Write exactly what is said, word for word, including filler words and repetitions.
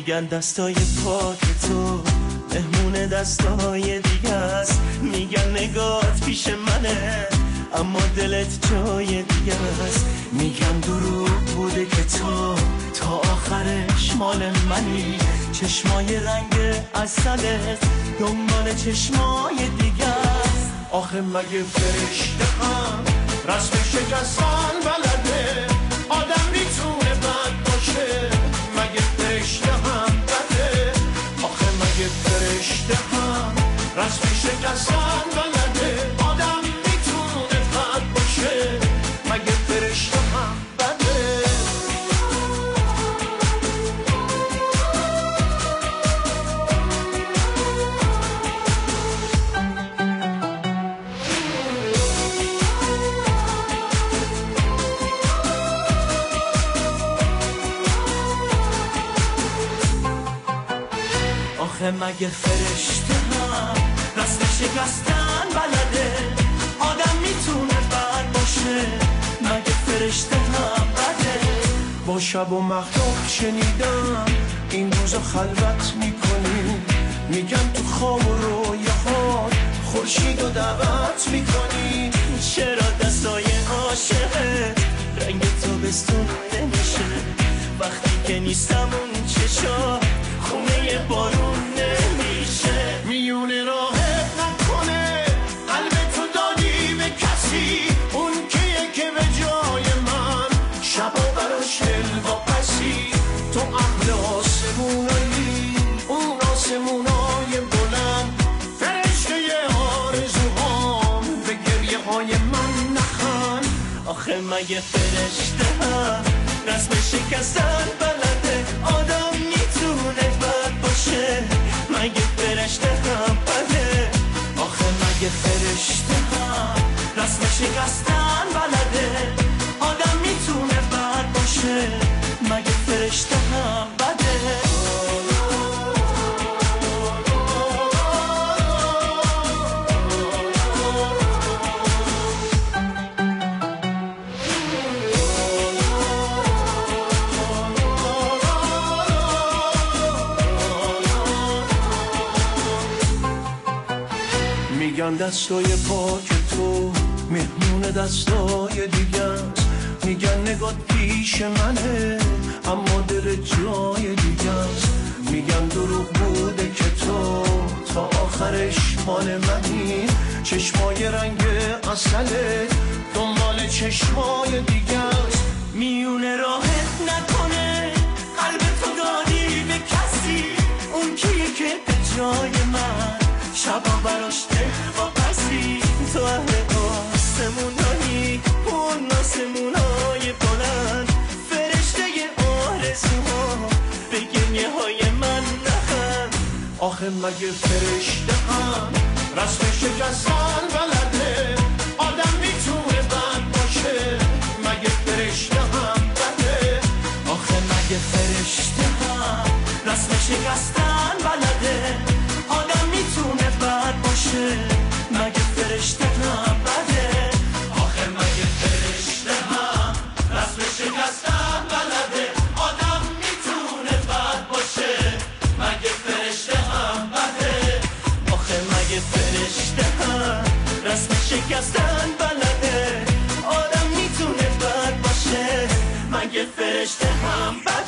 میگن دستای پاک تو مهمون دستای دیگه است، میگن نگات پیش منه اما دلت جای دیگه است، میگن دروغ بوده که تو تا آخرش مال منی، چشمای رنگ عسلت دنبال چشمای دیگه است. آخه مگه فرشته هم رسم شکستن بلده؟ آدم میتونه بد باشه؟ مگه فرشته هم بده؟ آخه مگه فرشته هم رسم شکستن بلده؟ آدم میتونه بد باشه؟ مگه فرشته هم بده؟ آخه مگه فرشته هم رسم شکستن بلده؟ آدم میتونه بد باشه؟ مگه فرشته هم بده؟ با شب و مخلوق شنیدم این روزا خلوت میکنی، میگن تو خواب و رویاهات خورشید و دعوت میکنی. چرا دستای عاشقت رنگ تابستون نمیشه؟ وقتی که نیستم اون چشا خونه بارون نمیشه. میونه راهت نکنه قلبتو دادی به کسی، اون کیه که به جای من شبا براش دل واپسی. تو اهل آسمونایی، اون آسمونای بلند، فرشته آرزوهام، به گریه های من نخند. آخه مگه فرشته هم رسم شکستن بلده؟ آدم میتونه بد باشه؟ مگه فرشته هم بده؟ آخه مگه فرشته هم رسم شکستن بلده؟ آدم میتونه بد باشه؟ مگه فرشته هم بده؟ میگن دستای پاک تو مهمون دستای دیگه است، میگن نگات پیش منه اما دل جای دیگه است، میگن دروغ بوده که تو تا آخرش مال منی، چشمای رنگ عسله دنبال چشمای دیگه است. میونه راهت نکنه قلبتو دادی به کسی، اون کیه که به جای من شبا براش دل واپسی. تو اهل آسمونایی، اون آسمونای بلند، فرشته آرزوها، به گریه های من نخند. آخه مگه فرشته هم رسم شکستن بلده؟ آدم میتونه بد باشه؟ مگه فرشته هم بده؟ آخه مگه فرشته هم رسم شکستن بلده؟ آدم میتونه بد باشه؟ مگه فرشته هم بده؟ آخه مگه فرشته هم رسم شکستن بلده؟ آدم میتونه بد باشه؟ مگه فرشته هم بده؟ آخه مگه فرشته هم رسم شکستن بلده؟ آدم میتونه بد باشه؟ مگه فرشته هم بده؟